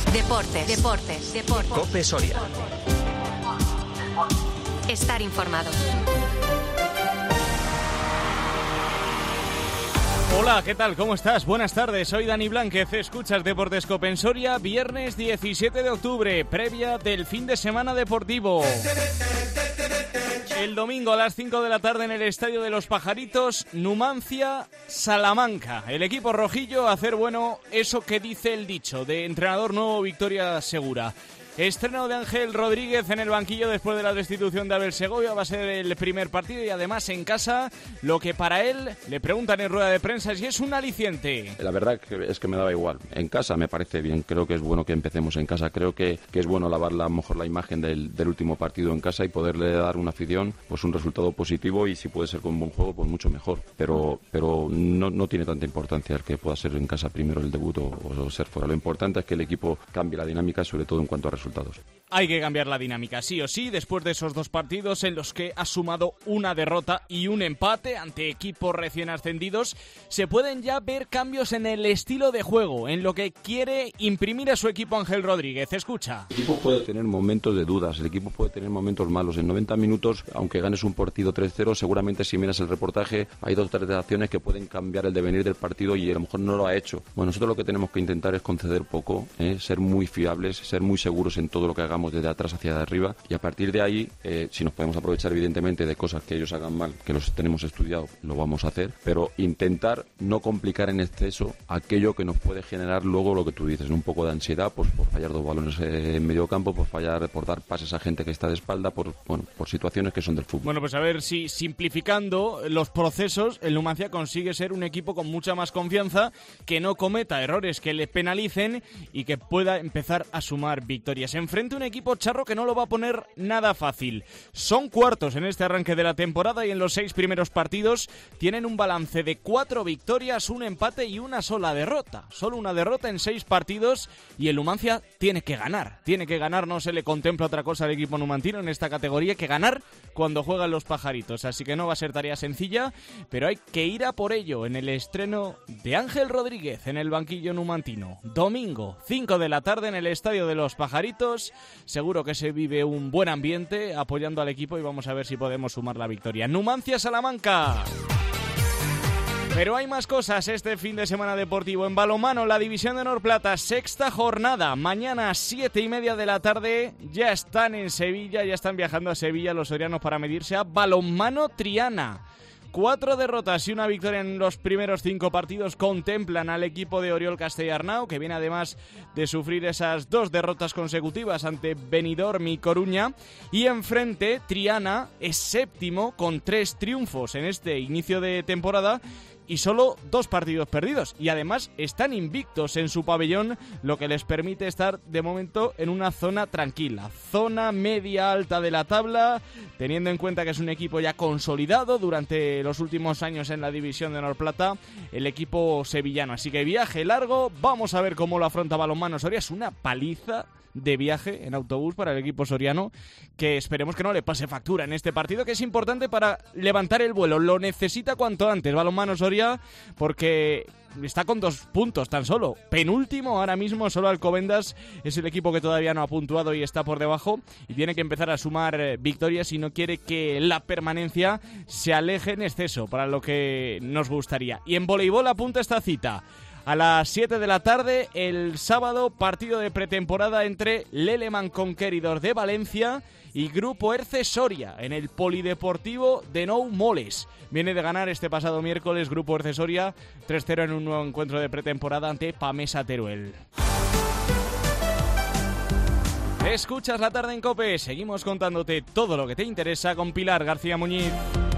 Deportes. COPE Soria. Estar informado. Hola, ¿qué tal? ¿Cómo estás? Buenas tardes, soy Dani Blánquez, escuchas Deportes COPE en Soria, viernes 17 de octubre, previa del fin de semana deportivo. El domingo a las 5 de la tarde en el Estadio de los Pajaritos, Numancia, Salamanca. El equipo rojillo a hacer bueno eso que dice el dicho, de entrenador nuevo, victoria segura. Estreno de Ángel Rodríguez en el banquillo después de la destitución de Abel Segovia. Va a ser el primer partido y además en casa, lo que para él le preguntan en rueda de prensa si es un aliciente. La verdad es que me daba igual. En casa me parece bien, creo que es bueno que empecemos en casa. Creo que es bueno lavar a lo mejor la imagen del último partido en casa y poderle dar a una afición pues un resultado positivo, y si puede ser con buen juego pues mucho mejor. Pero no tiene tanta importancia el que pueda ser en casa primero el debut o ser fuera. Lo importante es que el equipo cambie la dinámica, sobre todo en cuanto a resultados. Hay que cambiar la dinámica, sí o sí, después de esos dos partidos en los que ha sumado una derrota y un empate ante equipos recién ascendidos. Se pueden ya ver cambios en el estilo de juego, en lo que quiere imprimir a su equipo Ángel Rodríguez. Escucha. El equipo puede tener momentos de dudas, el equipo puede tener momentos malos. En 90 minutos, aunque ganes un partido 3-0, seguramente si miras el reportaje hay 2 o 3 acciones que pueden cambiar el devenir del partido y a lo mejor no lo ha hecho. Bueno, nosotros lo que tenemos que intentar es conceder poco, ser muy fiables, ser muy seguros en todo lo que hagamos desde atrás hacia arriba, y a partir de ahí, si nos podemos aprovechar evidentemente de cosas que ellos hagan mal, que los tenemos estudiado, lo vamos a hacer, pero intentar no complicar en exceso aquello que nos puede generar luego lo que tú dices, un poco de ansiedad, pues por fallar 2 balones en medio campo, por dar pases a gente que está de espalda, por situaciones que son del fútbol. Bueno, pues a ver si simplificando los procesos, el Numancia consigue ser un equipo con mucha más confianza, que no cometa errores que le penalicen y que pueda empezar a sumar victorias. Enfrente un equipo charro que no lo va a poner nada fácil. Son cuartos en este arranque de la temporada y en los 6 primeros partidos tienen un balance de 4 victorias, un empate y una sola derrota. Solo una derrota en 6 partidos y el Numancia tiene que ganar. No se le contempla otra cosa al equipo numantino en esta categoría que ganar cuando juegan los Pajaritos. Así que no va a ser tarea sencilla, pero hay que ir a por ello en el estreno de Ángel Rodríguez en el banquillo numantino. Domingo, 5 de la tarde en el Estadio de los Pajaritos. Seguro que se vive un buen ambiente apoyando al equipo y vamos a ver si podemos sumar la victoria. Numancia-Salamanca. Pero hay más cosas este fin de semana deportivo. En balonmano, la División de Honor Plata, 6ª jornada. Mañana, 7:30 de la tarde, ya están en Sevilla, ya están viajando a Sevilla los sorianos para medirse a Balonmano Triana. 4 derrotas y una victoria en los primeros 5 partidos contemplan al equipo de Oriol Castellarnau, que viene además de sufrir esas 2 derrotas consecutivas ante Benidorm y Coruña. Y enfrente, Triana es 7º con 3 triunfos en este inicio de temporada y solo 2 partidos perdidos. Y además están invictos en su pabellón, lo que les permite estar de momento en una zona tranquila. Zona media-alta de la tabla, teniendo en cuenta que es un equipo ya consolidado durante los últimos años en la División de Honor Plata, el equipo sevillano. Así que viaje largo, vamos a ver cómo lo afronta Balonmano Soria. Es una paliza de viaje en autobús para el equipo soriano, que esperemos que no le pase factura en este partido, que es importante para levantar el vuelo. Lo necesita cuanto antes Balonmano Soria, porque está con 2 puntos tan solo. Penúltimo ahora mismo, solo Alcobendas es el equipo que todavía no ha puntuado y está por debajo, y tiene que empezar a sumar victorias si no quiere que la permanencia se aleje en exceso para lo que nos gustaría. Y en voleibol apunta esta cita. A las 7 de la tarde, el sábado, partido de pretemporada entre Leleman Conqueridor de Valencia y Grupo Erce Soria en el Polideportivo de Nou Moles. Viene de ganar este pasado miércoles Grupo Erce Soria 3-0 en un nuevo encuentro de pretemporada ante Pamesa Teruel. Escuchas La Tarde en COPE. Seguimos contándote todo lo que te interesa con Pilar García Muñiz.